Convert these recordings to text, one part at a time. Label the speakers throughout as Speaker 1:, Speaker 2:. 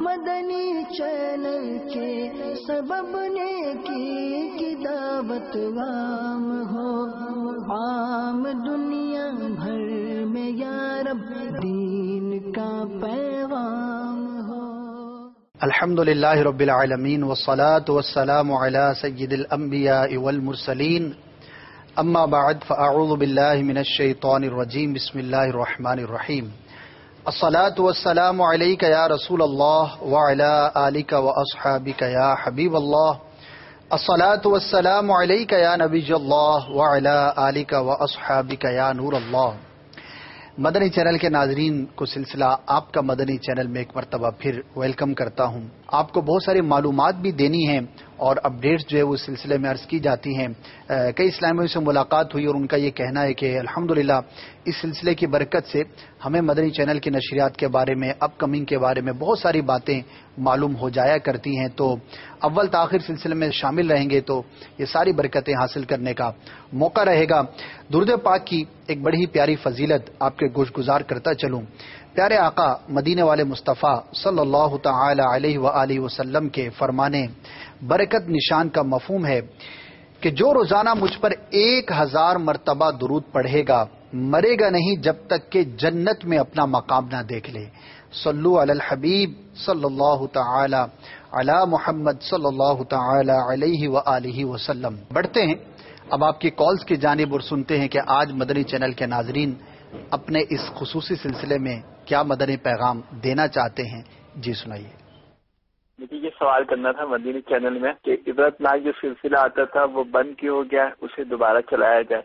Speaker 1: مدنی channel کے سبب نیکی کی دعوت عام ہو، عام دنیا بھر میں یا رب دین کا پیغام ہو۔
Speaker 2: الحمدللہ رب العالمین والصلاة والسلام علی سید الانبیاء والمرسلین، اما بعد فاعوذ باللہ من الشیطان الرجیم، بسم اللہ الرحمن الرحیم۔ الصلاة والسلام علیک یا رسول اللہ وعلی آلک واصحابک یا حبیب اللہ۔ الصلاة والسلام علیک یا نبی اللہ وعلی آلک واصحابک یا نور اللہ۔ مدنی چینل کے ناظرین کو سلسلہ آپ کا مدنی چینل میں ایک مرتبہ پھر ویلکم کرتا ہوں۔ آپ کو بہت ساری معلومات بھی دینی ہیں اور اپڈیٹس جو ہے وہ سلسلے میں عرض کی جاتی ہیں۔ کئی اسلامیوں سے ملاقات ہوئی اور ان کا یہ کہنا ہے کہ الحمدللہ اس سلسلے کی برکت سے ہمیں مدنی چینل کی نشریات کے بارے میں، اپ کمنگ کے بارے میں بہت ساری باتیں معلوم ہو جایا کرتی ہیں، تو اول تاخیر سلسلے میں شامل رہیں گے تو یہ ساری برکتیں حاصل کرنے کا موقع رہے گا۔ درود پاک کی ایک بڑی ہی پیاری فضیلت آپ کے گوش گزار کرتا چلوں۔ پیارے آقا مدینے والے مصطفیٰ صلی اللہ تعالی علیہ وآلہ وسلم کے فرمانے برکت نشان کا مفہوم ہے کہ جو روزانہ مجھ پر 1000 مرتبہ درود پڑھے گا مرے گا نہیں جب تک کہ جنت میں اپنا مقام نہ دیکھ لے۔ صلو علی الحبیب صلی اللہ تعالی علی محمد صلی اللہ تعالی علیہ وآلہ وسلم۔ بڑھتے ہیں اب آپ کی کالز کی جانب اور سنتے ہیں کہ آج مدنی چینل کے ناظرین اپنے اس خصوصی سلسلے میں کیا مدنی پیغام دینا چاہتے ہیں۔ جی سنائیے۔
Speaker 3: مجھے یہ سوال کرنا تھا مدنی چینل میں کہ عبرت ناک جو سلسلہ آتا تھا وہ بند کیوں ہو گیا، اسے دوبارہ چلایا جائے۔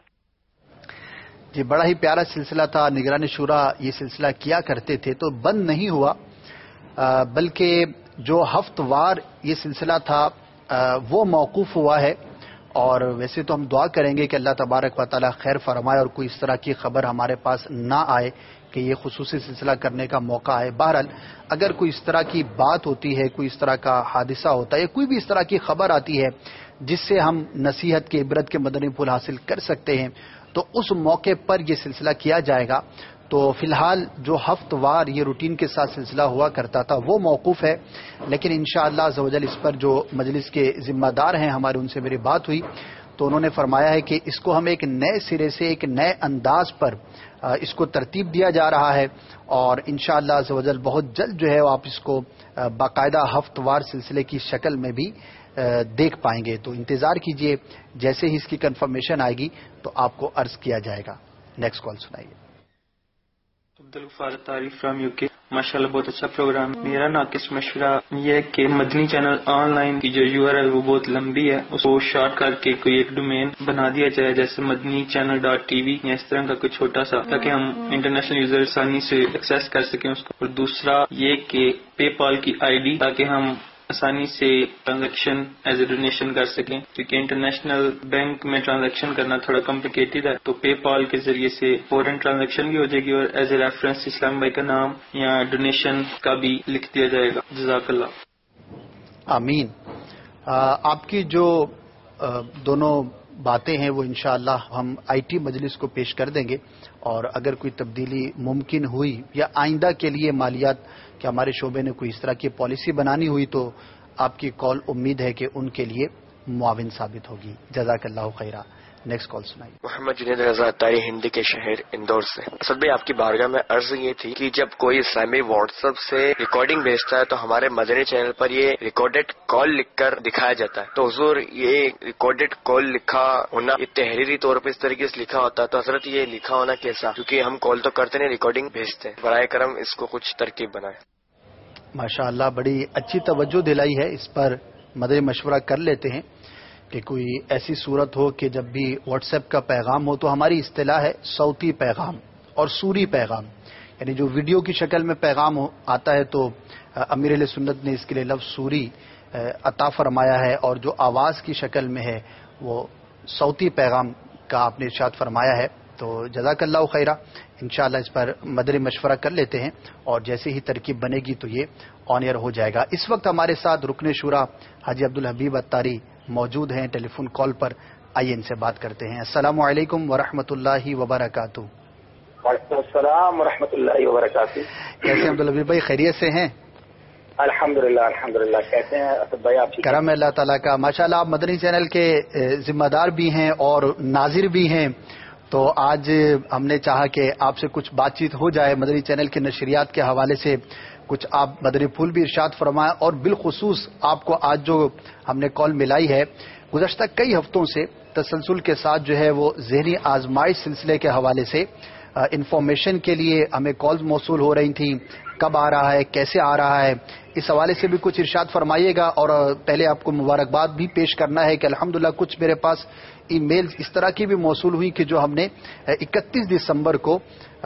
Speaker 2: جی بڑا ہی پیارا سلسلہ تھا، نگران شورا یہ سلسلہ کیا کرتے تھے، تو بند نہیں ہوا بلکہ جو ہفتہ وار یہ سلسلہ تھا وہ موقوف ہوا ہے، اور ویسے تو ہم دعا کریں گے کہ اللہ تبارک و تعالی خیر فرمائے اور کوئی اس طرح کی خبر ہمارے پاس نہ آئے کہ یہ خصوصی سلسلہ کرنے کا موقع آئے۔ بہرحال اگر کوئی اس طرح کی بات ہوتی ہے، کوئی اس طرح کا حادثہ ہوتا ہے یا کوئی بھی اس طرح کی خبر آتی ہے جس سے ہم نصیحت کے عبرت کے مدنی پھول حاصل کر سکتے ہیں تو اس موقع پر یہ سلسلہ کیا جائے گا۔ تو فی الحال جو ہفتہ وار یہ روٹین کے ساتھ سلسلہ ہوا کرتا تھا وہ موقوف ہے، لیکن انشاءاللہ عز و جل اس پر جو مجلس کے ذمہ دار ہیں ہمارے، ان سے میری بات ہوئی تو انہوں نے فرمایا ہے کہ اس کو ہم ایک نئے سرے سے ایک نئے انداز پر اس کو ترتیب دیا جا رہا ہے، اور انشاءاللہ عز و جل بہت جلد جو ہے آپ اس کو باقاعدہ ہفتہ وار سلسلے کی شکل میں بھی دیکھ پائیں گے۔ تو انتظار کیجئے، جیسے ہی اس کی کنفرمیشن آئے گی تو آپ کو عرض کیا جائے گا۔ نیکسٹ کال سنائیے۔
Speaker 4: عبدالغفار تعریف فرام یو کے۔ ماشاءاللہ بہت اچھا پروگرام۔ میرا ناقص مشورہ یہ ہے کہ مدنی چینل آن لائن کی جو URL وہ بہت لمبی ہے، اس کو شارٹ کر کے کوئی ایک ڈومین بنا دیا جائے، جیسے مدنی چینل .tv یا اس طرح کا کوئی چھوٹا سا، تاکہ ہم انٹرنیشنل یوزر آسانی سے ایکسیس کر سکیں اس کو۔ اور دوسرا یہ کہ پے پال کی ID تاکہ ہم آسانی سے ٹرانزیکشن ایز اے ڈونیشن کر سکیں، کیونکہ انٹرنیشنل بینک میں ٹرانزیکشن کرنا تھوڑا کمپلیکیٹڈ ہے، تو پے پال کے ذریعے سے فوراً ٹرانزیکشن بھی ہو جائے گی اور ایز اے ریفرنس اسلام بھائی کا نام یا ڈونیشن کا بھی لکھ دیا جائے گا۔ جزاک اللہ۔
Speaker 2: آمین۔ آپ کی جو دونوں باتیں ہیں وہ انشاءاللہ ہم IT مجلس کو پیش کر دیں گے، اور اگر کوئی تبدیلی ممکن ہوئی یا آئندہ کے لیے مالیات کہ ہمارے شعبے نے کوئی اس طرح کی پالیسی بنانی ہوئی تو آپ کی کال امید ہے کہ ان کے لیے معاون ثابت ہوگی۔ جزاک اللہ خیرہ۔ نیکسٹ کال سنائی۔
Speaker 5: محمد جنید رضا تاری ہندی کے شہر اندور سے۔ اسد بھائی آپ کی بارگاہ میں عرض یہ تھی کہ جب کوئی اسلامی واٹس ایپ سے ریکارڈنگ بھیجتا ہے تو ہمارے مدنی چینل پر یہ ریکارڈڈ کال لکھ کر دکھایا جاتا ہے، تو حضور یہ ریکارڈڈ کال لکھا ہونا یہ تحریری طور پر اس طریقے سے لکھا ہوتا ہے، تو حضرت یہ لکھا ہونا کیسا؟ کیونکہ ہم کال تو کرتے نہیں، ریکارڈنگ بھیجتے ہیں۔ برائے کرم اس کو کچھ ترکیب بنائیں۔
Speaker 2: ماشاء اللہ بڑی اچھی توجہ دلائی ہے، اس پر مدنی مشورہ کر لیتے ہیں کہ کوئی ایسی صورت ہو کہ جب بھی واٹس ایپ کا پیغام ہو تو ہماری اصطلاح ہے صوتی پیغام اور سوری پیغام، یعنی جو ویڈیو کی شکل میں پیغام آتا ہے تو امیر اہل سنت نے اس کے لیے لفظ سوری عطا فرمایا ہے، اور جو آواز کی شکل میں ہے وہ صوتی پیغام کا آپ نے ارشاد فرمایا ہے۔ تو جزاک اللہ خیرہ، انشاءاللہ اس پر مدنی مشورہ کر لیتے ہیں اور جیسے ہی ترکیب بنے گی تو یہ آن ایئر ہو جائے گا۔ اس وقت ہمارے ساتھ رکن شورا حاجی عبدالحبیب اتاری موجود ہیں ٹیلی فون کال پر، آئیے ان سے بات کرتے ہیں۔ السلام علیکم ورحمۃ اللہ وبرکاتہ۔
Speaker 3: وعلیکم السلام ورحمۃ اللہ وبرکاتہ۔
Speaker 2: کیسے عبدالحبیب بھائی، خیریت سے ہیں؟
Speaker 6: الحمدللہ کیسے ہیں اسد بھائی آپ؟
Speaker 2: کرم اللہ تعالیٰ کا، ماشاءاللہ آپ مدنی چینل کے ذمہ دار بھی ہیں اور ناظر بھی ہیں، تو آج ہم نے چاہا کہ آپ سے کچھ بات چیت ہو جائے مدنی چینل کے نشریات کے حوالے سے، کچھ آپ مدنی پھول بھی ارشاد فرمائیں، اور بالخصوص آپ کو آج جو ہم نے کال ملائی ہے، گزشتہ کئی ہفتوں سے تسلسل کے ساتھ جو ہے وہ ذہنی آزمائش سلسلے کے حوالے سے انفارمیشن کے لیے ہمیں کالز موصول ہو رہی تھیں، کب آ رہا ہے، کیسے آ رہا ہے، اس حوالے سے بھی کچھ ارشاد فرمائیے گا۔ اور پہلے آپ کو مبارکباد بھی پیش کرنا ہے کہ الحمدللہ کچھ میرے پاس ای میلز اس طرح کی بھی موصول ہوئی کہ جو ہم نے 31 دسمبر کو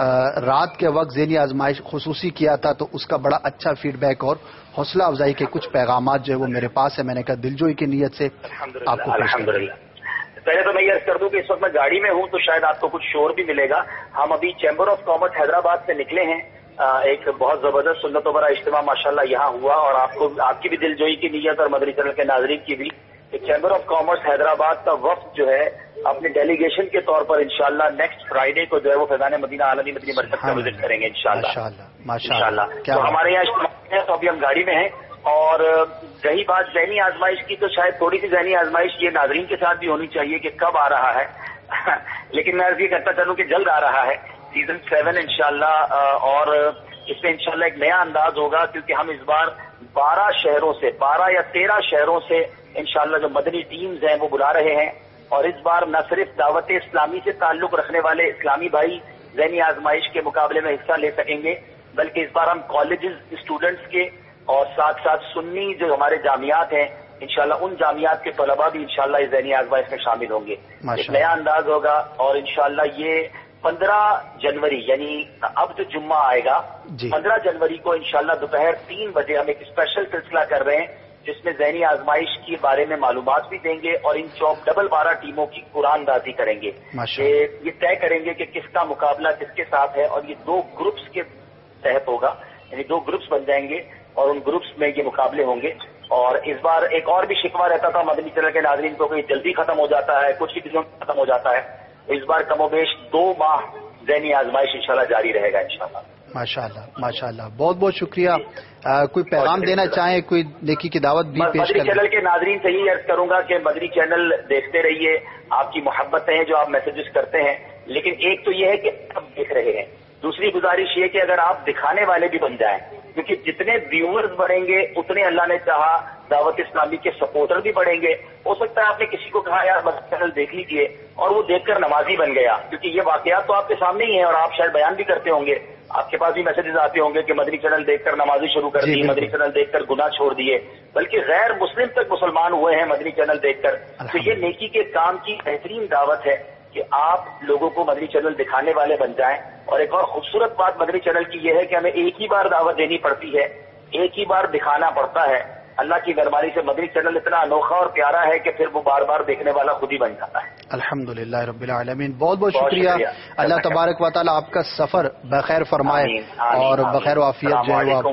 Speaker 2: رات کے وقت ذہنی آزمائش خصوصی کیا تھا، تو اس کا بڑا اچھا فیڈ بیک اور حوصلہ افزائی کے کچھ پیغامات جو ہے وہ میرے پاس ہے، میں نے کہا دلجوئی کی نیت سے آپ کو پیش کروں۔
Speaker 6: پہلے تو میں یہ عرض کر دوں کہ اس وقت میں گاڑی میں ہوں تو شاید آپ کو کچھ شور بھی ملے گا۔ ہم ابھی چیمبر آف کامرس حیدرآباد سے نکلے ہیں، ایک بہت زبردست سنت و برا اجتماع ماشاءاللہ یہاں ہوا، اور آپ کی بھی دلجوئی کی نیت اور مدنی چینل کے ناظرین کی بھی، کہ چیمبر آف کامرس حیدرآباد کا وفد جو ہے اپنے ڈیلیگیشن کے طور پر انشاءاللہ نیکسٹ فرائیڈے کو جو ہے وہ فیضان مدینہ عالمی مدنی مرکز کا وزٹ کریں گے انشاءاللہ۔ تو ہمارے یہاں اجتماع ہے، تو ابھی ہم گاڑی میں ہیں۔ اور رہی بات ذہنی آزمائش کی، تو شاید تھوڑی سی ذہنی آزمائش یہ ناظرین کے ساتھ بھی ہونی چاہیے کہ کب آ رہا ہے لیکن میں عرض یہ کرتا چلوں کہ جلد آ رہا ہے سیزن 7 انشاءاللہ، اور اس میں انشاءاللہ ایک نیا انداز ہوگا، کیونکہ ہم اس بار 12 شہروں سے 12 یا 13 شہروں سے انشاءاللہ جو مدنی ٹیمز ہیں وہ بلا رہے ہیں، اور اس بار نہ صرف دعوت اسلامی سے تعلق رکھنے والے اسلامی بھائی ذہنی آزمائش کے مقابلے میں حصہ لے سکیں گے، بلکہ اس بار ہم کالجز اسٹوڈنٹس کے اور ساتھ ساتھ سنی جو ہمارے جامعات ہیں انشاءاللہ ان جامعات کے طلباء بھی انشاءاللہ اس ذہنی آزمائش میں شامل ہوں گے۔ ایک نیا انداز ہوگا، اور انشاءاللہ یہ 15 جنوری یعنی اب جو جمعہ آئے گا 15 جنوری کو انشاءاللہ دوپہر 3 بجے ہم ایک اسپیشل سلسلہ کر رہے ہیں، جس میں ذہنی آزمائش کے بارے میں معلومات بھی دیں گے، اور ان ڈبل 12 ٹیموں کی قرآن دازی کریں گے۔ یہ طے کریں گے کہ کس کا مقابلہ کس کے ساتھ ہے، اور یہ 2 گروپس کے تحت ہوگا، یعنی 2 گروپس بن جائیں گے، اور ان گروپس میں یہ مقابلے ہوں گے۔ اور اس بار ایک اور بھی شکوہ رہتا تھا مدنی چینل کے ناظرین کو کہ جلدی ختم ہو جاتا ہے، کچھ ہی دنوں ختم ہو جاتا ہے، اس بار کم و بیش 2 ماہ ذہنی آزمائش انشاءاللہ جاری رہے گا انشاءاللہ۔
Speaker 2: ماشاءاللہ بہت بہت شکریہ۔ کوئی پیغام دینا چاہیں، کوئی نیکی کی دعوت بھی پیش کریں؟
Speaker 6: مدنی چینل کے ناظرین سے یہ عرض کروں گا کہ مدنی چینل دیکھتے رہیے، آپ کی محبتیں ہیں جو آپ میسیجز کرتے ہیں، لیکن ایک تو یہ ہے کہ آپ دیکھ رہے ہیں، دوسری گزارش یہ کہ اگر آپ دکھانے والے بھی بن جائیں، کیونکہ جتنے ویورز بڑھیں گے اتنے اللہ نے چاہا دعوت اسلامی کے سپورٹر بھی بڑھیں گے۔ ہو سکتا ہے آپ نے کسی کو کہا یار مدنی چینل دیکھ لیجیے، اور وہ دیکھ کر نمازی بن گیا، کیونکہ یہ واقعات تو آپ کے سامنے ہی ہیں، اور آپ شاید بیان بھی کرتے ہوں گے، آپ کے پاس بھی میسیجز آتے ہوں گے کہ مدنی چینل دیکھ کر نمازی شروع کر دی، مدنی چینل دیکھ کر گناہ چھوڑ دیے، بلکہ غیر مسلم تک مسلمان ہوئے ہیں مدنی چینل دیکھ کر۔ تو یہ نیکی کے کام کی بہترین دعوت ہے کہ آپ لوگوں کو مدنی چینل دکھانے والے بن جائیں۔ اور ایک اور خوبصورت بات مدنی چینل کی یہ ہے کہ ہمیں ایک ہی بار دعوت دینی پڑتی ہے، ایک ہی بار دکھانا پڑتا ہے۔ اللہ کی مہربانی سے مدنی چینل اتنا انوکھا اور پیارا ہے کہ پھر وہ بار بار دیکھنے والا خود ہی بن جاتا ہے۔
Speaker 2: الحمدللہ رب العالمین، بہت بہت شکریہ۔ اللہ تبارک و تعالیٰ آپ کا سفر بخیر فرمائے اور بخیر و عافیت جو ہے وہ آپ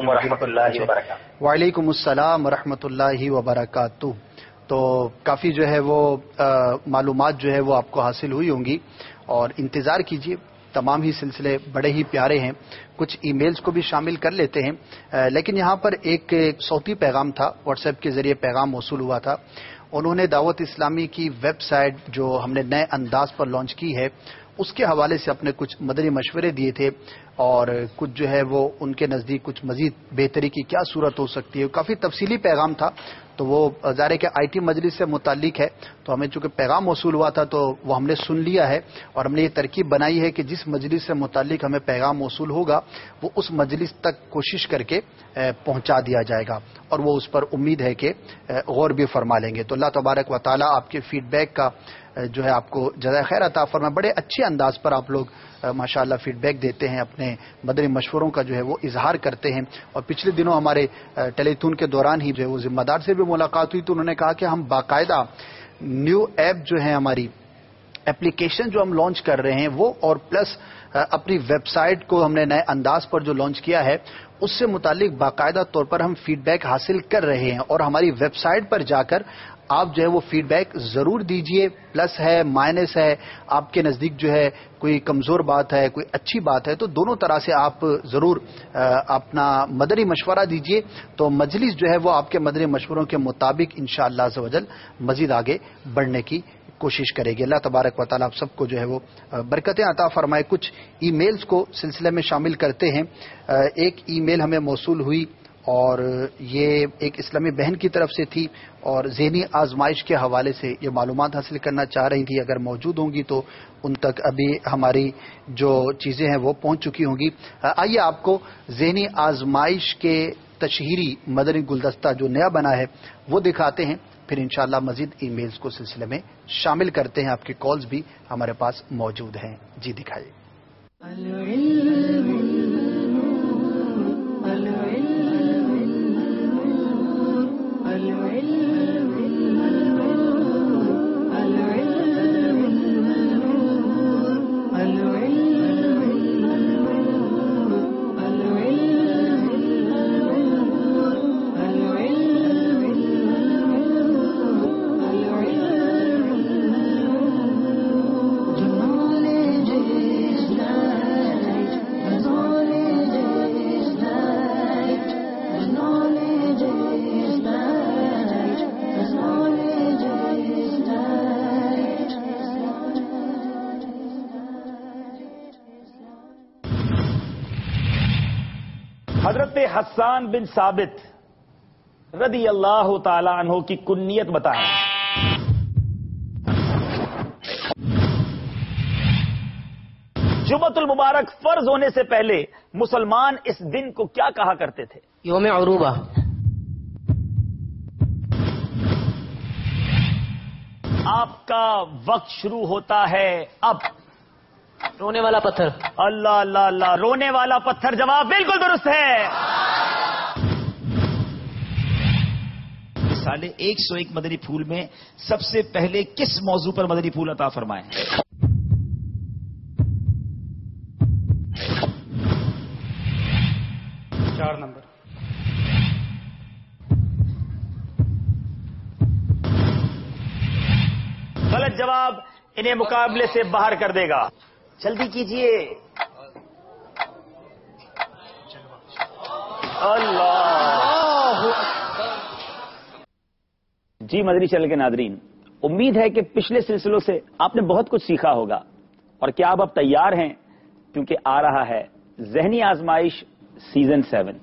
Speaker 2: کو۔ وعلیکم السلام ورحمۃ اللہ وبرکاتہ۔ تو کافی جو ہے وہ معلومات جو ہے وہ آپ کو حاصل ہوئی ہوں گی، اور انتظار کیجیے، تمام ہی سلسلے بڑے ہی پیارے ہیں۔ کچھ ای میلز کو بھی شامل کر لیتے ہیں، لیکن یہاں پر ایک صوتی پیغام تھا، واٹس ایپ کے ذریعے پیغام موصول ہوا تھا۔ انہوں نے دعوت اسلامی کی ویب سائٹ جو ہم نے نئے انداز پر لانچ کی ہے اس کے حوالے سے اپنے کچھ مدنی مشورے دیے تھے، اور کچھ جو ہے وہ ان کے نزدیک کچھ مزید بہتری کی کیا صورت ہو سکتی ہے۔ کافی تفصیلی پیغام تھا، تو وہ ظاہر ہے کہ آئی ٹی مجلس سے متعلق ہے، تو ہمیں چونکہ پیغام موصول ہوا تھا تو وہ ہم نے سن لیا ہے، اور ہم نے یہ ترکیب بنائی ہے کہ جس مجلس سے متعلق ہمیں پیغام موصول ہوگا وہ اس مجلس تک کوشش کر کے پہنچا دیا جائے گا، اور وہ اس پر امید ہے کہ غور بھی فرما لیں گے۔ تو اللہ تبارک و تعالیٰ آپ کے فیڈ بیک کا جو ہے آپ کو جزائے خیر عطا فرمائے۔ بڑے اچھے انداز پر آپ لوگ ماشاءاللہ فیڈ بیک دیتے ہیں، اپنے مدنی مشوروں کا جو ہے وہ اظہار کرتے ہیں۔ اور پچھلے دنوں ہمارے ٹیلی تھون کے دوران ہی جو ہے وہ ذمہ دار سے بھی ملاقات ہوئی، تو انہوں نے کہا کہ ہم باقاعدہ نیو ایپ جو ہے ہماری اپلیکیشن جو ہم لانچ کر رہے ہیں وہ، اور پلس اپنی ویب سائٹ کو ہم نے نئے انداز پر جو لانچ کیا ہے اس سے متعلق باقاعدہ طور پر ہم فیڈ بیک حاصل کر رہے ہیں، اور ہماری ویب سائٹ پر جا کر آپ جو ہے وہ فیڈ بیک ضرور دیجئے. پلس ہے، مائنس ہے، آپ کے نزدیک جو ہے کوئی کمزور بات ہے، کوئی اچھی بات ہے، تو دونوں طرح سے آپ ضرور اپنا مدنی مشورہ دیجئے. تو مجلس جو ہے وہ آپ کے مدنی مشوروں کے مطابق انشاءاللہ عز و جل مزید آگے بڑھنے کی کوشش کرے گی. اللہ تبارک و تعالی آپ سب کو جو ہے وہ برکتیں عطا فرمائے. کچھ ای میلز کو سلسلے میں شامل کرتے ہیں. ایک ای میل ہمیں موصول ہوئی اور یہ ایک اسلامی بہن کی طرف سے تھی اور ذہنی آزمائش کے حوالے سے یہ معلومات حاصل کرنا چاہ رہی تھی. اگر موجود ہوں گی تو ان تک ابھی ہماری جو چیزیں ہیں وہ پہنچ چکی ہوں گی. آئیے آپ کو ذہنی آزمائش کے تشہیری مدنی گلدستہ جو نیا بنا ہے وہ دکھاتے ہیں، پھر انشاءاللہ مزید ای میلز کو سلسلے میں شامل کرتے ہیں. آپ کی کالز بھی ہمارے پاس موجود ہیں. جی دکھائیے.
Speaker 7: حضرت حسان بن ثابت رضی اللہ تعالی عنہ کی کنیت بتائیں. جمعۃ المبارک فرض ہونے سے پہلے مسلمان اس دن کو کیا کہا کرتے تھے؟
Speaker 8: یوم عروبہ.
Speaker 7: آپ کا وقت شروع ہوتا ہے اب.
Speaker 8: رونے والا پتھر.
Speaker 7: اللہ اللہ اللہ، رونے والا پتھر جواب بالکل درست ہے. سالے 101 مدنی پھول میں سب سے پہلے کس موضوع پر مدنی پھول عطا فرمائے؟
Speaker 9: 4 نمبر.
Speaker 7: غلط جواب انہیں مقابلے سے باہر کر دے گا. جلدی کیجئے. اللہ. جی مدنی چینل کے ناظرین، امید ہے کہ پچھلے سلسلوں سے آپ نے بہت کچھ سیکھا ہوگا، اور کیا آپ اب تیار ہیں؟ کیونکہ آ رہا ہے ذہنی آزمائش سیزن 7.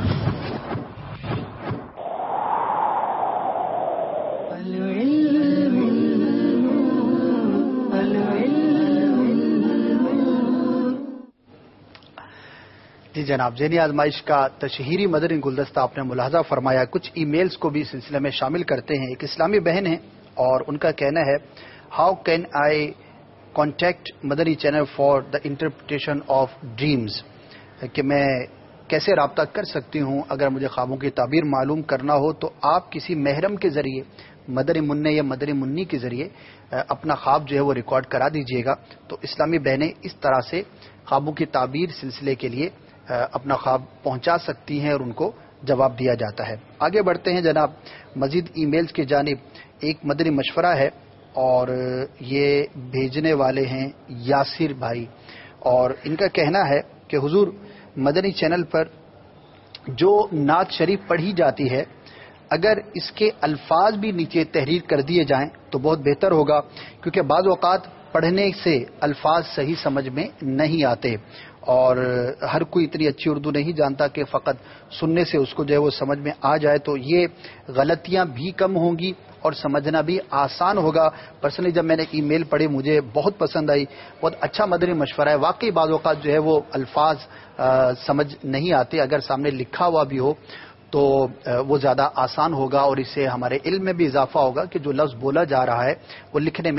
Speaker 2: جی جناب، ذہنی آزمائش کا تشہیری مدنی گلدستہ آپ نے ملاحظہ فرمایا. کچھ ای میلز کو بھی سلسلے میں شامل کرتے ہیں. ایک اسلامی بہن ہے اور ان کا کہنا ہے، how can I contact Madani channel for the interpretation of dreams, کہ میں کیسے رابطہ کر سکتی ہوں اگر مجھے خوابوں کی تعبیر معلوم کرنا ہو تو آپ کسی محرم کے ذریعے مدنی منع یا مدنی منی کے ذریعے اپنا خواب جو ہے وہ ریکارڈ کرا دیجیے گا. تو اسلامی بہنیں اس طرح سے خوابوں کی تعبیر سلسلے کے لیے اپنا خواب پہنچا سکتی ہیں اور ان کو جواب دیا جاتا ہے. آگے بڑھتے ہیں جناب مزید ای میلز کی جانب. ایک مدنی مشورہ ہے اور یہ بھیجنے والے ہیں یاسر بھائی، اور ان کا کہنا ہے کہ حضور مدنی چینل پر جو نعت شریف پڑھی جاتی ہے اگر اس کے الفاظ بھی نیچے تحریر کر دیے جائیں تو بہت بہتر ہوگا، کیونکہ بعض اوقات پڑھنے سے الفاظ صحیح سمجھ میں نہیں آتے اور ہر کوئی اتنی اچھی اردو نہیں جانتا کہ فقط سننے سے اس کو جو ہے وہ سمجھ میں آ جائے. تو یہ غلطیاں بھی کم ہوں گی اور سمجھنا بھی آسان ہوگا. پرسنلی جب میں نے ای میل پڑھی مجھے بہت پسند آئی، بہت اچھا مدنی مشورہ ہے. واقعی بعض اوقات جو ہے وہ الفاظ سمجھ نہیں آتے، اگر سامنے لکھا ہوا بھی ہو تو وہ زیادہ آسان ہوگا اور اس سے ہمارے علم میں بھی اضافہ ہوگا کہ جو لفظ بولا جا رہا ہے وہ لکھنے میں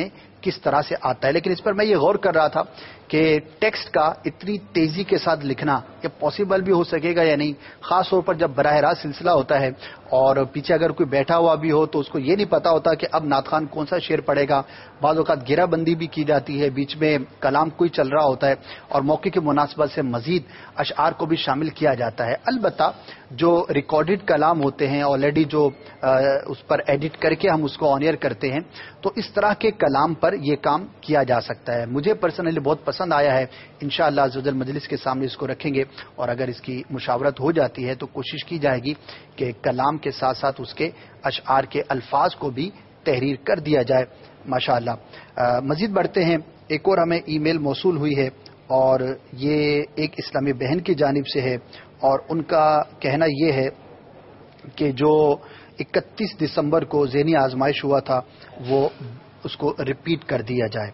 Speaker 2: किस तरह से आता है। लेकिन इस पर मैं ये गौर कर रहा था कि टेक्स्ट का इतनी तेजी के साथ लिखना ये पॉसिबल भी हो सकेगा या नहीं, खास तौर पर जब बराह रास्त सिलसिला होता है और पीछे अगर कोई बैठा हुआ भी हो तो उसको ये नहीं पता होता कि अब नात खान कौन सा शेर पड़ेगा। बाज़ औक़ात घेराबंदी भी की जाती है, बीच में कलाम कोई चल रहा होता है और मौके की मुनासबत से मजीद अशआर को भी शामिल किया जाता है। अलबत्ता जो रिकॉर्डेड कलाम होते हैं ऑलरेडी जो उस पर एडिट करके हम उसको ऑन एयर करते हैं, तो इस तरह के कलाम पर यह काम किया जा सकता है। मुझे पर्सनली बहुत पसंद आया है। इंशाअल्लाह अज़्ज़वजल मजलिस के सामने इसको रखेंगे और अगर इसकी मुशावरत हो जाती है तो कोशिश की जाएगी कि कलाम के साथ साथ उसके अशआर के अल्फाज को भी तहरीर कर दिया जाए। माशाअल्लाह। मजीद बढ़ते हैं, एक और हमें ईमेल मौसूल हुई है और ये एक इस्लामी बहन की जानिब से है और उनका कहना यह है कि जो 31 दिसंबर को ज़हनी आजमाइश हुआ था वो उसको रिपीट कर दिया जाए।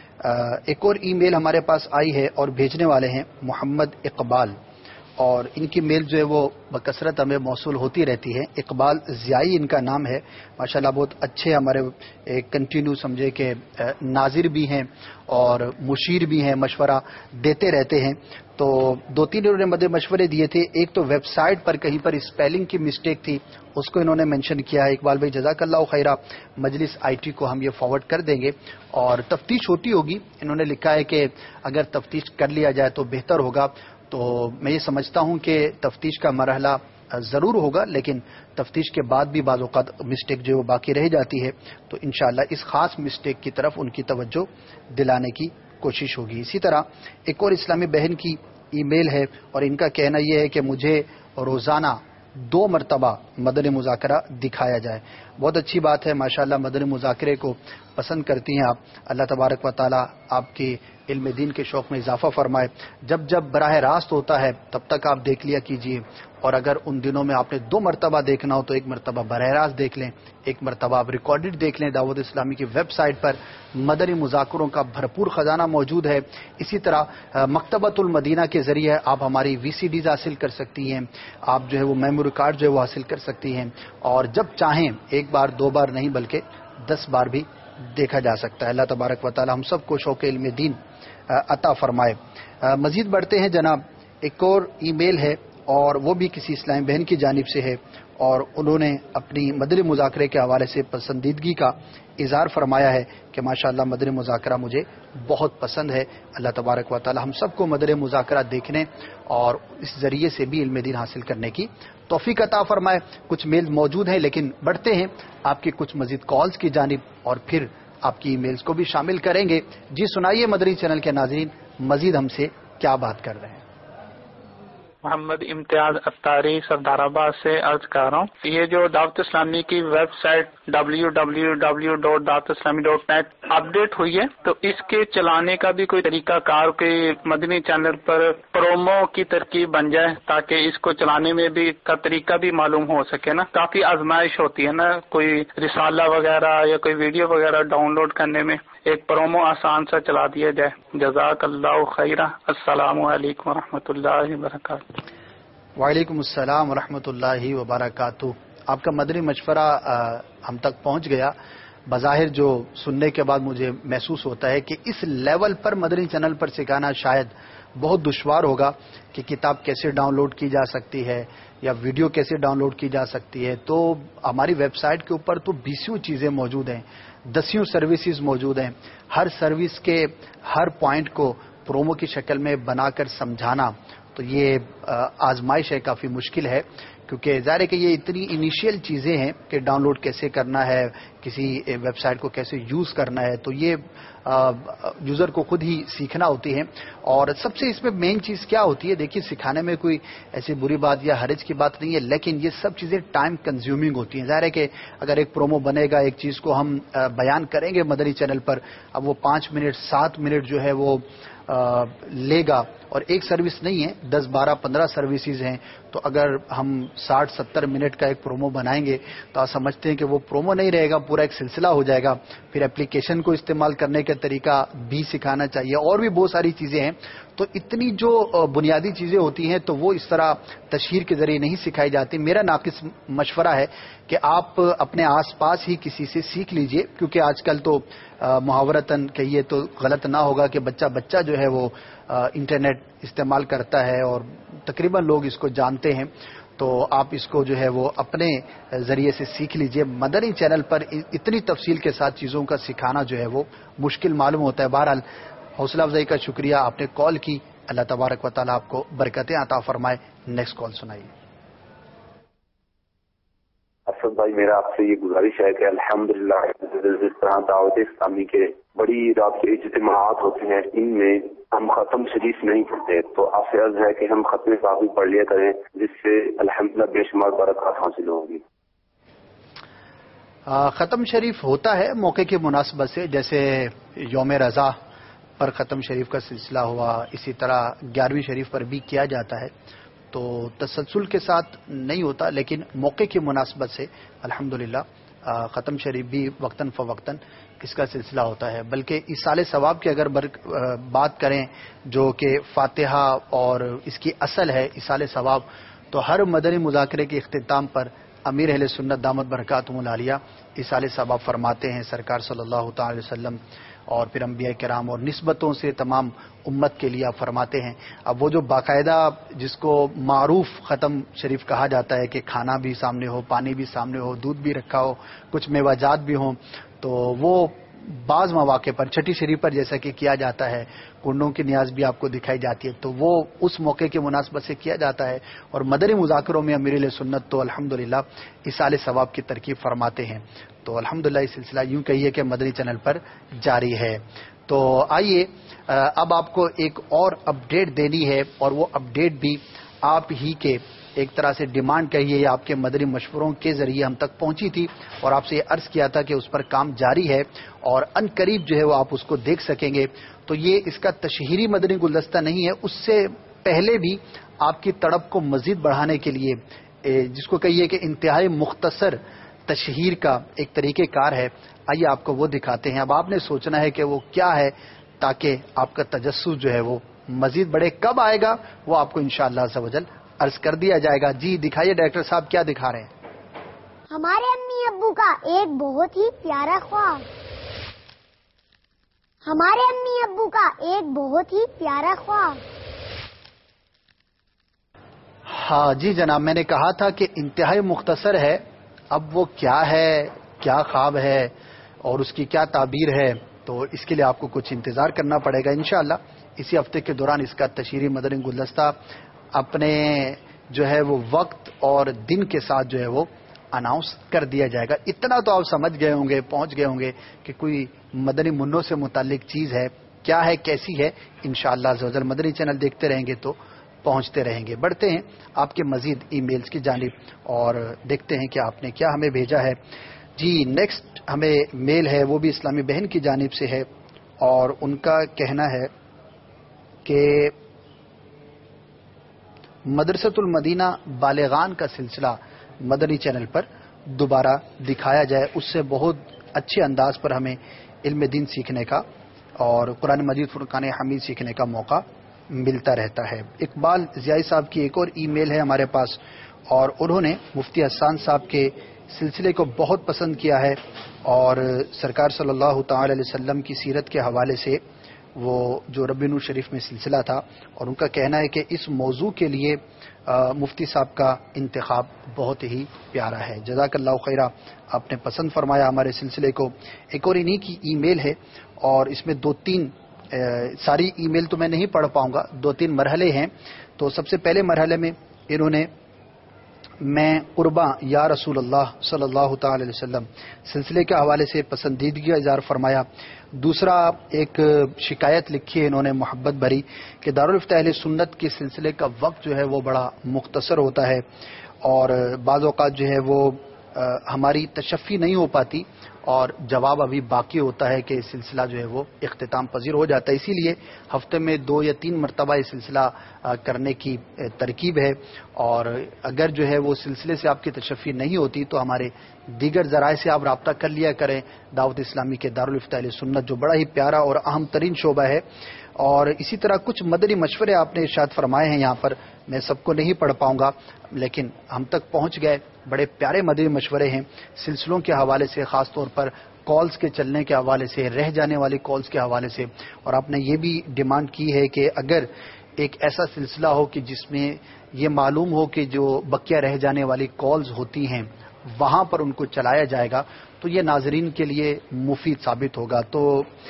Speaker 2: एक और ईमेल हमारे पास आई है और भेजने वाले हैं मोहम्मद इकबाल, और इनकी मेल जो है वो बकसरत हमें मौसूल होती रहती है। इकबाल ज़ियाई इनका नाम है। माशाल्लाह बहुत अच्छे हमारे कंटिन्यू समझे कि नाजिर भी हैं और मुशीर भी हैं, मशवरा देते रहते हैं। तो 2-3 इन्होंने मदे मशवरे दिए थे। एक तो वेबसाइट पर कहीं पर स्पेलिंग की मिस्टेक थी, उसको इन्होंने मेंशन किया है। इकबाल भाई जज़ाकल्लाहु खैरा, मजलिस आईटी को हम ये फॉरवर्ड कर देंगे और तफ्तीश होती होगी। इन्होंने लिखा है कि अगर तफ्तीश कर लिया जाए तो बेहतर होगा। तो मैं ये समझता हूं कि तफ्तीश का मरहला ज़रूर होगा, लेकिन तफ्तीश के बाद भी बाज़ औक़ात मिस्टेक जो बाकी रह जाती है, तो इंशाअल्लाह इस खास मिस्टेक की तरफ उनकी तवज्जो दिलाने की कोशिश होगी। इसी तरह एक और इस्लामी बहन की ईमेल है और इनका कहना यह है कि मुझे रोज़ाना 2 मरतबा मदनी मुज़ाकरा दिखाया जाए। बहुत अच्छी बात है, माशाअल्लाह मदनी मुज़ाकरे को पसंद करती हैं आप। अल्लाह तबारक व तआला आपकी इल्म दीन के शौक़ में इजाफा फरमाए। जब जब बराह रास्त होता है तब तक आप देख लिया कीजिए, और अगर उन दिनों में आपने 2 मरतबा देखना हो तो 1 मरतबा बराह रास्त देख लें, 1 मरतबा आप रिकॉर्डेड देख लें। दावत इस्लामी की वेबसाइट पर मदनी मुज़ाकरों का भरपूर ख़जाना मौजूद है। इसी तरह मकतबतुल मदीना के ज़रिए आप हमारी VCDs हासिल कर सकती हैं, आप जो है वो मेमोरी कार्ड जो है वो हासिल कर सकती हैं, और जब चाहें 1 बार 2 बार नहीं बल्कि 10 बार भी देखा जा सकता है। अल्लाह तबारक व तआला हम सबको शौक़ इल्म दीन अता फरमाए। मजीद बढ़ते हैं जनाब, एक और ईमेल है और वो भी किसी इस्लामी बहन की जानिब से है और उन्होंने अपनी मदनी मुज़ाकरे के हवाले से पसंदीदगी का इज़हार फरमाया है कि माशाअल्लाह मदनी मुज़ाकरा मुझे बहुत पसंद है। अल्लाह तबारक व तआला हम सबको मदनी मुज़ाकरा देखने और इस ज़रिए से भी इल्म दीन हासिल करने की तौफीक अता फरमाए। कुछ मेल मौजूद हैं, लेकिन बढ़ते हैं आपकी कुछ मजीद कॉल्स की जानिब और फिर आपकी ईमेल्स को भी शामिल करेंगे। जी सुनाइए मदनी चैनल के नाज़रीन, मजीद हमसे क्या बात कर रहे हैं।
Speaker 9: मोहम्मद इम्तियाज अफ्तारी सरदाराबाद से अर्ज कर रहा हूँ। ये जो दावत इस्लामी की वेबसाइट www.dawatislami.net अपडेट हुई है, तो इसके चलाने का भी कोई तरीका कार के मदनी चैनल पर प्रोमो की तरकीब बन जाए ताकि इसको चलाने में भी का तरीका भी मालूम हो सके ना। काफी आजमाइश होती है ना, कोई रिसाला वगैरह या कोई वीडियो वगैरह डाउनलोड करने में एक प्रोमो आसान सा चला दिया जाए। जज़ाकल्लाहु खैरा। अस्सलामु अलैकुम रहमतुल्लाहि व बरकातुहू।
Speaker 2: वालेकुम अस्सलाम व रहमतुल्लाहि व बरकातुहू। आपका मदनी मशवरा हम तक पहुंच गया। बज़ाहिर जो सुनने के बाद मुझे महसूस होता है कि इस लेवल पर मदनी चैनल पर सिखाना शायद बहुत दुश्वार होगा कि किताब कैसे डाउनलोड की जा सकती है या वीडियो कैसे डाउनलोड की जा सकती है। तो हमारी वेबसाइट के ऊपर तो 20 चीज़ें मौजूद हैं, 10 सर्विसेज मौजूद हैं। हर सर्विस के हर पॉइंट को प्रोमो की शक्ल में बनाकर समझाना तो ये आजमाइश है, काफ़ी मुश्किल है, क्योंकि ज़ाहिर है कि ये इतनी इनिशियल चीज़ें हैं कि डाउनलोड कैसे करना है, किसी वेबसाइट को कैसे यूज़ करना है, तो ये यूज़र को खुद ही सीखना होती है। और सबसे इसमें मेन चीज़ क्या होती है, देखिए सिखाने में कोई ऐसी बुरी बात या हर्ज की बात नहीं है, लेकिन ये सब चीज़ें टाइम कंज्यूमिंग होती हैं। ज़ाहिर है कि अगर एक प्रोमो बनेगा, एक चीज़ को हम बयान करेंगे मदनी चैनल पर, अब वो 5 मिनट 7 मिनट जो है वो लेगा, और एक सर्विस नहीं है, 10 12 15 सर्विसेज हैं, تو اگر ہم 60-70 منٹ کا ایک پرومو بنائیں گے تو آپ سمجھتے ہیں کہ وہ پرومو نہیں رہے گا، پورا ایک سلسلہ ہو جائے گا. پھر اپلیکیشن کو استعمال کرنے کا طریقہ بھی سکھانا چاہیے، اور بھی بہت ساری چیزیں ہیں. تو اتنی جو بنیادی چیزیں ہوتی ہیں تو وہ اس طرح تشہیر کے ذریعے نہیں سکھائی جاتی. میرا ناقص مشورہ ہے کہ آپ اپنے آس پاس ہی کسی سے سیکھ لیجئے، کیونکہ آج کل تو محاورتاً کہیے تو غلط نہ ہوگا کہ بچہ جو ہے وہ انٹرنیٹ استعمال کرتا ہے اور تقریباً لوگ اس کو جانتے ہیں. تو آپ اس کو جو ہے وہ اپنے ذریعے سے سیکھ لیجئے. مدنی چینل پر اتنی تفصیل کے ساتھ چیزوں کا سکھانا جو ہے وہ مشکل معلوم ہوتا ہے. بہرحال حوصلہ افزائی کا شکریہ، آپ نے کال کی. اللہ تبارک و تعالیٰ آپ کو برکتیں عطا فرمائے. نیکسٹ کال سنائیے.
Speaker 10: اسد بھائی، میرا آپ سے یہ گزارش ہے کہ الحمدللہ جس طرح دعوت اسلامی کے بڑی رات کے اجتماعات ہوتے ہیں، ان میں ہم ختم شریف نہیں پڑھتے، تو آپ سے عرض ہے کہ ہم ختم صافی پڑھ لیا کریں، جس سے الحمدللہ بے شمار برکات حاصل ہوگی.
Speaker 2: ختم شریف ہوتا ہے موقع کی مناسبت سے، جیسے یوم رضا پر ختم شریف کا سلسلہ ہوا، اسی طرح 11ویں شریف پر بھی کیا جاتا ہے. تو تسلسل کے ساتھ نہیں ہوتا، لیکن موقع کی مناسبت سے الحمدللہ ختم شریف بھی وقتاً فوقتاً اس کا سلسلہ ہوتا ہے. بلکہ ایصال ثواب کی اگر بات کریں جو کہ فاتحہ اور اس کی اصل ہے ایصال ثواب، تو ہر مدنی مذاکرے کے اختتام پر امیر اہل سنت دامت برکاتہم العالیہ ایصال ثواب فرماتے ہیں سرکار صلی اللہ تعالی علیہ وسلم، اور پھر انبیاء کرام اور نسبتوں سے تمام امت کے لیے آپ فرماتے ہیں. اب وہ جو باقاعدہ جس کو معروف ختم شریف کہا جاتا ہے کہ کھانا بھی سامنے ہو، پانی بھی سامنے ہو، دودھ بھی رکھا ہو، کچھ میوہ جات بھی ہوں، تو وہ بعض مواقع پر چھٹی شریف پر جیسا کہ کیا جاتا ہے، کنڈوں کی نیاز بھی آپ کو دکھائی جاتی ہے، تو وہ اس موقع کے مناسبت سے کیا جاتا ہے. اور مدنی مذاکروں میں امیر علیہ سنت تو الحمدللہ ایصال ثواب کی ترکیب فرماتے ہیں. تو الحمدللہ یہ سلسلہ یوں کہیے کہ مدنی چینل پر جاری ہے. تو آئیے اب آپ کو ایک اور اپڈیٹ دینی ہے، اور وہ اپڈیٹ بھی آپ ہی کے ایک طرح سے ڈیمانڈ کہیے یا آپ کے مدنی مشوروں کے ذریعے ہم تک پہنچی تھی، اور آپ سے یہ عرض کیا تھا کہ اس پر کام جاری ہے اور ان قریب جو ہے وہ آپ اس کو دیکھ سکیں گے. تو یہ اس کا تشہیری مدنی گلدستہ نہیں ہے، اس سے پہلے بھی آپ کی تڑپ کو مزید بڑھانے کے لیے جس کو کہیے کہ انتہائی مختصر تشہیر کا ایک طریقہ کار ہے. آئیے آپ کو وہ دکھاتے ہیں. اب آپ نے سوچنا ہے کہ وہ کیا ہے تاکہ آپ کا تجسس جو ہے وہ مزید بڑھے. کب آئے گا وہ آپ کو انشاءاللہ عز و جل عرض کر دیا جائے گا. جی دکھائیے ڈائریکٹر صاحب، کیا دکھا رہے ہیں؟
Speaker 11: ہمارے امی ابو کا ایک بہت ہی پیارا خواب. ہمارے امی ابو کا ایک بہت ہی پیارا خواب.
Speaker 2: ہاں جی جناب، میں نے کہا تھا کہ انتہائی مختصر ہے. اب وہ کیا ہے، کیا خواب ہے اور اس کی کیا تعبیر ہے، تو اس کے لیے آپ کو کچھ انتظار کرنا پڑے گا. انشاءاللہ اسی ہفتے کے دوران اس کا تشہیری مدنی گلدستہ اپنے جو ہے وہ وقت اور دن کے ساتھ جو ہے وہ اناؤنس کر دیا جائے گا. اتنا تو آپ سمجھ گئے ہوں گے، پہنچ گئے ہوں گے کہ کوئی مدنی منوں سے متعلق چیز ہے. کیا ہے، کیسی ہے، انشاءاللہ عز و جل مدنی چینل دیکھتے رہیں گے تو پہنچتے رہیں گے. بڑھتے ہیں آپ کے مزید ای میلز کی جانب اور دیکھتے ہیں کہ آپ نے کیا ہمیں بھیجا ہے. جی نیکسٹ ہمیں میل ہے، وہ بھی اسلامی بہن کی جانب سے ہے، اور ان کا کہنا ہے کہ مدرسۃ المدینہ بالغان کا سلسلہ مدنی چینل پر دوبارہ دکھایا جائے. اس سے بہت اچھے انداز پر ہمیں علم دین سیکھنے کا اور قرآن مجید فرقان حمید سیکھنے کا موقع ملتا رہتا ہے. اقبال ضیائی صاحب کی ایک اور ای میل ہے ہمارے پاس، اور انہوں نے مفتی حسان صاحب کے سلسلے کو بہت پسند کیا ہے، اور سرکار صلی اللہ تعالی علیہ وسلم کی سیرت کے حوالے سے وہ جو ربیع نور شریف میں سلسلہ تھا، اور ان کا کہنا ہے کہ اس موضوع کے لیے مفتی صاحب کا انتخاب بہت ہی پیارا ہے. جزاک اللہ خیرہ، آپ نے پسند فرمایا ہمارے سلسلے کو. ایک اور انہی کی ای میل ہے، اور اس میں دو تین ساری ای میل تو میں نہیں پڑھ پاؤں گا، دو تین مرحلے ہیں. تو سب سے پہلے مرحلے میں انہوں نے میں قرباں یا رسول اللہ صلی اللہ تعالی علیہ وسلم سلسلے کے حوالے سے پسندیدگی کا اظہار فرمایا. دوسرا ایک شکایت لکھی ہے انہوں نے محبت بھری کہ دارالفتہ اہل سنت کے سلسلے کا وقت جو ہے وہ بڑا مختصر ہوتا ہے، اور بعض اوقات جو ہے وہ ہماری تشفی نہیں ہو پاتی اور جواب ابھی باقی ہوتا ہے کہ سلسلہ جو ہے وہ اختتام پذیر ہو جاتا ہے. اسی لیے ہفتے میں 2 یا 3 مرتبہ یہ سلسلہ کرنے کی ترکیب ہے. اور اگر جو ہے وہ سلسلے سے آپ کی تشفی نہیں ہوتی تو ہمارے دیگر ذرائع سے آپ رابطہ کر لیا کریں. دعوت اسلامی کے دارالفتاء اہل سنت جو بڑا ہی پیارا اور اہم ترین شعبہ ہے. اور اسی طرح کچھ مدنی مشورے آپ نے ارشاد فرمائے ہیں یہاں پر, میں سب کو نہیں پڑھ پاؤں گا لیکن ہم تک پہنچ گئے. بڑے پیارے مدنی مشورے ہیں سلسلوں کے حوالے سے, خاص طور پر کالز کے چلنے کے حوالے سے, رہ جانے والی کالز کے حوالے سے. اور آپ نے یہ بھی ڈیمانڈ کی ہے کہ اگر ایک ایسا سلسلہ ہو کہ جس میں یہ معلوم ہو کہ جو بقیہ رہ جانے والی کالز ہوتی ہیں وہاں پر ان کو چلایا جائے گا تو یہ ناظرین کے لیے مفید ثابت ہوگا. تو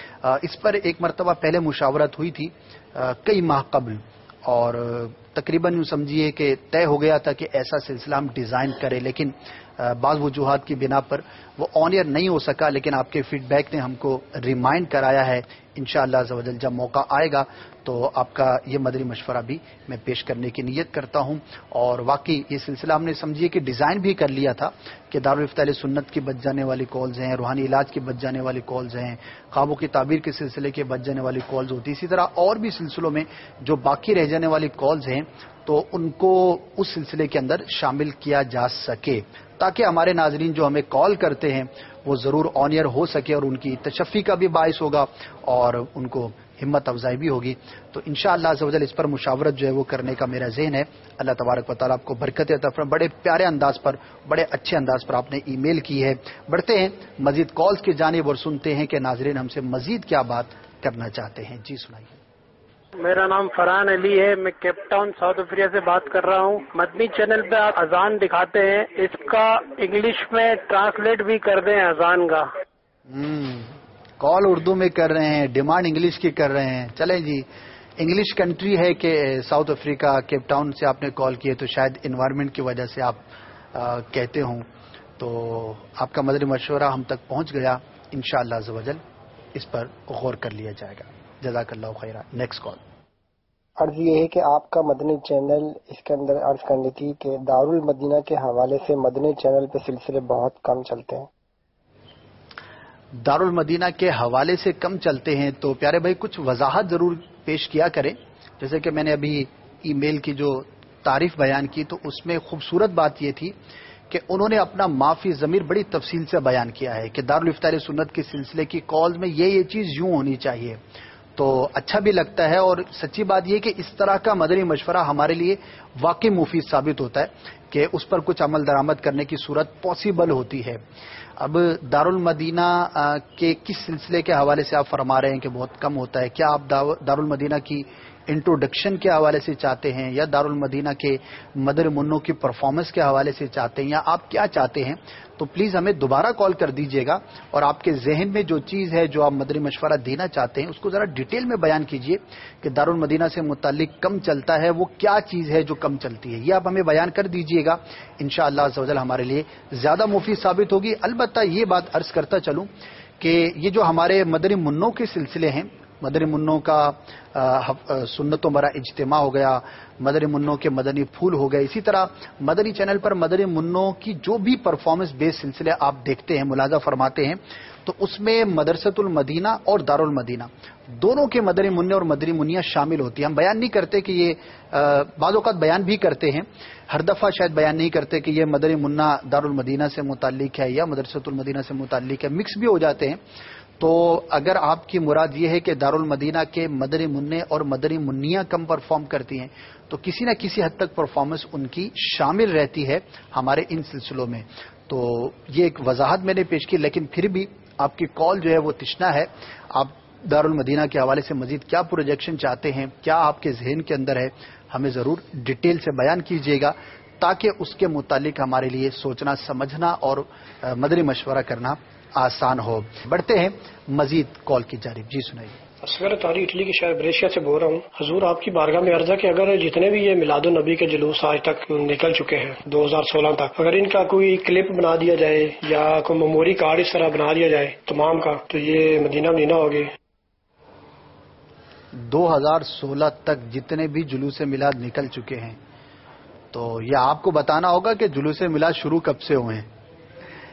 Speaker 2: اس پر ایک مرتبہ پہلے مشاورت ہوئی تھی کئی ماہ قبل, اور تقریباً یوں سمجھیے کہ طے ہو گیا تھا کہ ایسا سلسلہ ہم ڈیزائن کریں, لیکن بعض وجوہات کی بنا پر وہ آن ایئر نہیں ہو سکا. لیکن آپ کے فیڈ بیک نے ہم کو ریمائنڈ کرایا ہے. انشاءاللہ عز و جل جب موقع آئے گا تو آپ کا یہ مدنی مشورہ بھی میں پیش کرنے کی نیت کرتا ہوں. اور واقعی یہ سلسلہ ہم نے سمجھیے کہ ڈیزائن بھی کر لیا تھا کہ دارالفتاء اہل سنت کی بچ جانے والی کالز ہیں, روحانی علاج کی بچ جانے والی کالز ہیں, خوابوں کی تعبیر کے سلسلے کے بچ جانے والی کالز ہوتی. اسی طرح اور بھی سلسلوں میں جو باقی رہ جانے والی کالز ہیں تو ان کو اس سلسلے کے اندر شامل کیا جا سکے تاکہ ہمارے ناظرین جو ہمیں کال کرتے ہیں وہ ضرور آن ایئر ہو سکے اور ان کی تشفی کا بھی باعث ہوگا اور ان کو ہمت افزائی بھی ہوگی. تو انشاءاللہ عز و جل اس پر مشاورت جو ہے وہ کرنے کا میرا ذہن ہے. اللہ تبارک و تعالیٰ آپ کو برکت عطا فرمائے. بڑے پیارے انداز پر, بڑے اچھے انداز پر آپ نے ای میل کی ہے. بڑھتے ہیں مزید کالز کی جانب اور سنتے ہیں کہ ناظرین ہم سے مزید کیا بات کرنا چاہتے ہیں. جی سنائیے.
Speaker 12: میرا نام فرحان علی ہے, میں کیپ ٹاؤن ساؤتھ افریقہ سے بات کر رہا ہوں. مدنی چینل پہ آپ اذان دکھاتے ہیں, اس کا انگلش میں ٹرانسلیٹ بھی کر دیں اذان کا.
Speaker 2: کال اردو میں کر رہے ہیں, ڈیمانڈ انگلش کی کر رہے ہیں. چلیں جی, انگلش کنٹری ہے کہ ساؤتھ افریقہ, کیپ ٹاؤن سے آپ نے کال کی ہے تو شاید انوائرمنٹ کی وجہ سے آپ کہتے ہوں. تو آپ کا مدنی مشورہ ہم تک پہنچ گیا. انشاءاللہ عز و جل اس پر غور کر لیا جائے گا. جزاک اللہ خیرہ. Next call.
Speaker 13: عرض یہ ہے کہ آپ کا مدنی چینل, اس کے اندر عرض کرنی تھی کہ دارالمدینہ کے حوالے سے مدنی چینل پہ سلسلے بہت کم چلتے ہیں.
Speaker 2: دارالمدینہ کے حوالے سے کم چلتے ہیں تو پیارے بھائی کچھ وضاحت ضرور پیش کیا کریں. جیسے کہ میں نے ابھی ای میل کی جو تعریف بیان کی تو اس میں خوبصورت بات یہ تھی کہ انہوں نے اپنا معافی ضمیر بڑی تفصیل سے بیان کیا ہے کہ دارالفتاء اہل سنت کے سلسلے کی کالز میں یہ چیز یوں ہونی چاہیے. تو اچھا بھی لگتا ہے اور سچی بات یہ کہ اس طرح کا مدنی مشورہ ہمارے لیے واقعی مفید ثابت ہوتا ہے کہ اس پر کچھ عمل درآمد کرنے کی صورت پاسبل ہوتی ہے. اب دارالمدینہ کے کس سلسلے کے حوالے سے آپ فرما رہے ہیں کہ بہت کم ہوتا ہے؟ کیا آپ دارالمدینہ کی انٹروڈکشن کے حوالے سے چاہتے ہیں یا دارالمدینہ کے مدر منوں کی پرفارمنس کے حوالے سے چاہتے ہیں یا آپ کیا چاہتے ہیں؟ تو پلیز ہمیں دوبارہ کال کر دیجئے گا اور آپ کے ذہن میں جو چیز ہے جو آپ مدنی مشورہ دینا چاہتے ہیں اس کو ذرا ڈیٹیل میں بیان کیجئے کہ دارالمدینہ سے متعلق کم چلتا ہے وہ کیا چیز ہے جو کم چلتی ہے. یہ آپ ہمیں بیان کر دیجئے گا, انشاءاللہ عز و جل ہمارے لیے زیادہ مفید ثابت ہوگی. البتہ یہ بات عرض کرتا چلوں کہ یہ جو ہمارے مدنی منوں کے سلسلے ہیں, مدنی منوں کا سنتوں برا اجتماع ہو گیا, مدنی منوں کے مدنی پھول ہو گئے, اسی طرح مدنی چینل پر مدنی منوں کی جو بھی پرفارمنس بیس سلسلے آپ دیکھتے ہیں, ملاحظہ فرماتے ہیں, تو اس میں مدرسۃ المدینہ اور دارالمدینہ دونوں کے مدنی منع اور مدنی منیاں شامل ہوتی ہیں. ہم بیان نہیں کرتے کہ یہ, بعض اوقات بیان بھی کرتے ہیں, ہر دفعہ شاید بیان نہیں کرتے کہ یہ مدنی منع دارالمدینہ سے متعلق ہے یا مدرسۃ المدینہ سے متعلق ہے, مکس بھی ہو جاتے ہیں. تو اگر آپ کی مراد یہ ہے کہ دارالمدینہ کے مدنی منع اور مدنی منیاں کم پرفارم کرتی ہیں تو کسی نہ کسی حد تک پرفارمنس ان کی شامل رہتی ہے ہمارے ان سلسلوں میں. تو یہ ایک وضاحت میں نے پیش کی, لیکن پھر بھی آپ کی کال جو ہے وہ تشنا ہے. آپ دارالمدینہ کے حوالے سے مزید کیا پروجیکشن چاہتے ہیں, کیا آپ کے ذہن کے اندر ہے, ہمیں ضرور ڈیٹیل سے بیان کیجیے گا تاکہ اس کے متعلق ہمارے لیے سوچنا سمجھنا اور مدنی مشورہ کرنا آسان ہو. بڑھتے ہیں مزید کال کی جانب. جی سنائیے.
Speaker 14: اصغر طاری اٹلی کے شہر بریشیا سے بول رہا ہوں. حضور آپ کی بارگاہ میں عرض ہے کہ اگر جتنے بھی یہ میلاد النبی کے جلوس آج تک نکل چکے ہیں 2016 تک, اگر ان کا کوئی کلپ بنا دیا جائے یا کوئی میموری کارڈ اس طرح بنا دیا جائے تمام کا, تو یہ مدینہ مدینہ ہوگی.
Speaker 2: 2016 تک جتنے بھی جلوس میلاد نکل چکے ہیں تو یہ آپ کو بتانا ہوگا کہ جلوس میلاد شروع کب سے ہوئے ہیں.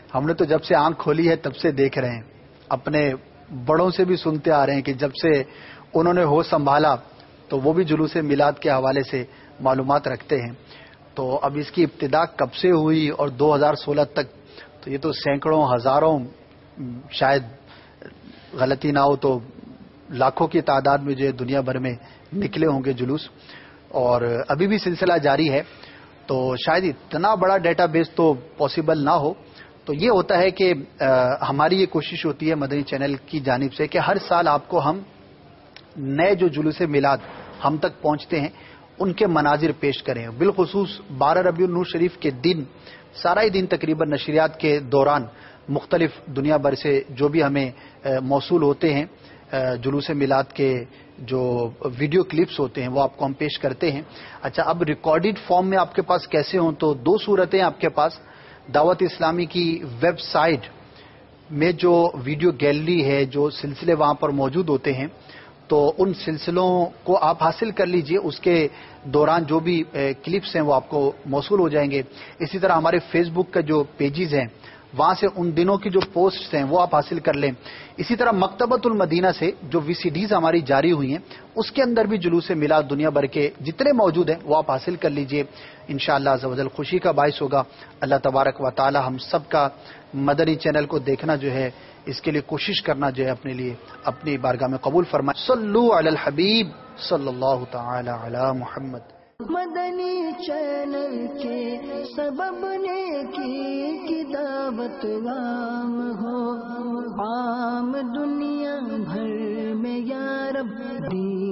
Speaker 2: ہم نے تو جب سے آنکھ کھولی ہے تب سے دیکھ رہے ہیں، اپنے بڑوں سے بھی سنتے آ رہے ہیں کہ جب سے انہوں نے ہوش سنبھالا تو وہ بھی جلوس میلاد کے حوالے سے معلومات رکھتے ہیں. تو اب اس کی ابتدا کب سے ہوئی اور 2016 تک، تو یہ تو سینکڑوں ہزاروں، شاید غلطی نہ ہو تو لاکھوں کی تعداد میں جو دنیا بھر میں نکلے ہوں گے جلوس، اور ابھی بھی سلسلہ جاری ہے. تو شاید اتنا بڑا ڈیٹا بیس تو پاسبل نہ ہو. تو یہ ہوتا ہے کہ ہماری یہ کوشش ہوتی ہے مدنی چینل کی جانب سے کہ ہر سال آپ کو ہم نئے جو جلوس میلاد ہم تک پہنچتے ہیں ان کے مناظر پیش کریں. بالخصوص 12 ربیع النور شریف کے دن سارا ہی دن تقریباً نشریات کے دوران مختلف دنیا بھر سے جو بھی ہمیں موصول ہوتے ہیں جلوس میلاد کے جو ویڈیو کلپس ہوتے ہیں وہ آپ کو ہم پیش کرتے ہیں. اچھا، اب ریکارڈڈ فارم میں آپ کے پاس کیسے ہوں؟ تو دو صورتیں آپ کے پاس. دعوت اسلامی کی ویب سائٹ میں جو ویڈیو گیلری ہے، جو سلسلے وہاں پر موجود ہوتے ہیں، تو ان سلسلوں کو آپ حاصل کر لیجئے. اس کے دوران جو بھی کلپس ہیں وہ آپ کو موصول ہو جائیں گے. اسی طرح ہمارے فیس بک کا جو پیجز ہیں وہاں سے ان دنوں کی جو پوسٹس ہیں وہ آپ حاصل کر لیں. اسی طرح مکتبۃ المدینہ سے جو VCDs ہماری جاری ہوئی ہیں اس کے اندر بھی جلوس میلاد دنیا بھر کے جتنے موجود ہیں وہ آپ حاصل کر لیجئے. انشاءاللہ عز و جل خوشی کا باعث ہوگا. اللہ تبارک و تعالی ہم سب کا مدنی چینل کو دیکھنا جو ہے، اس کے لیے کوشش کرنا جو ہے اپنے لیے اپنی بارگاہ میں قبول فرمائے. صلو علی الحبیب صلی اللہ تعالی علی محمد.
Speaker 1: مدنی چینل کے سبب نیکی کی دعوت عام ہو، عام دنیا بھر میں یا رب.